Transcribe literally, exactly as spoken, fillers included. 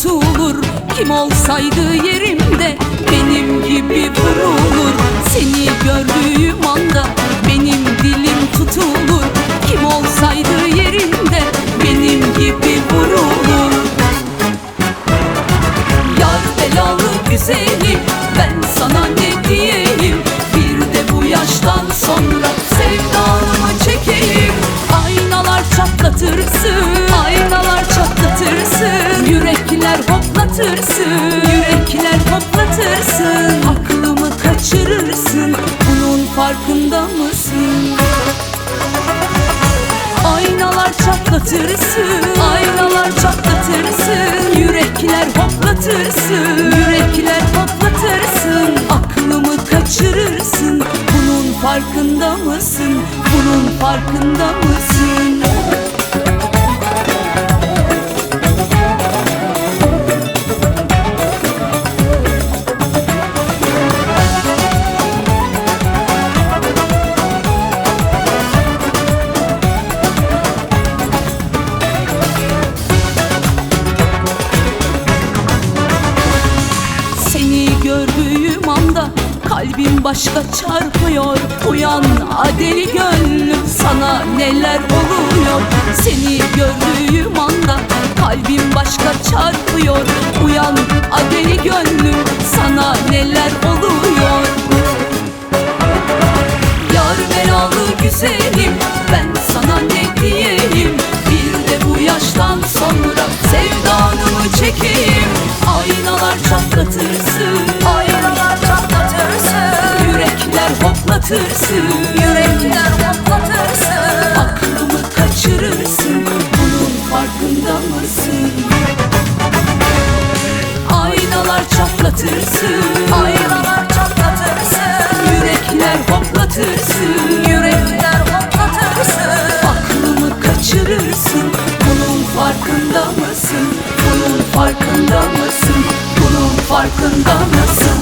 tutulur. Kim olsaydı yerimde benim gibi vurulur. Seni gördüğüm anda benim dilim tutulur. Kim olsaydı yerimde benim gibi vurulur. Yar belalı güzelim, ben sana ne diyeyim? Bir de bu yaştan sonra sevdanımı çekeyim. Aynalar çatlatırsın, aynalar çatlatırsın. Yürekler hoplatırsın, yürekler hoplatırsın. Aklımı kaçırırsın, bunun farkında mısın? Aynalar çatlatırsın, aynalar çatlatırsın. Yürekler hoplatırsın, yürekler hoplatırsın. Aklımı kaçırırsın, bunun farkında mısın? Bunun farkında mısın? Seni gördüğüm anda kalbim başka çarpıyor. Uyan adeli gönlüm, sana neler oluyor? Seni gördüğüm anda kalbim başka çarpıyor. Uyan adeli gönlüm, sana neler oluyor? Yar belalı güzelim, ben sana ne diyeyim? Bir de bu yaştan sonra sevdanımı çekeyim. Aynalar çatlatırsın, aynalar çatlatırsın. Yürekler hoplatırsın, yürekler hoplatırsın. Aklımı kaçırırsın, bunun farkında mısın? Aynalar çatlatırsın, aynalar çatlatırsın. Yürekler hoplatırsın, yürekler hoplatırsın. Aklımı kaçırırsın, bunun farkında mısın? Bunun farkında mısın? Bunun farkında mısın?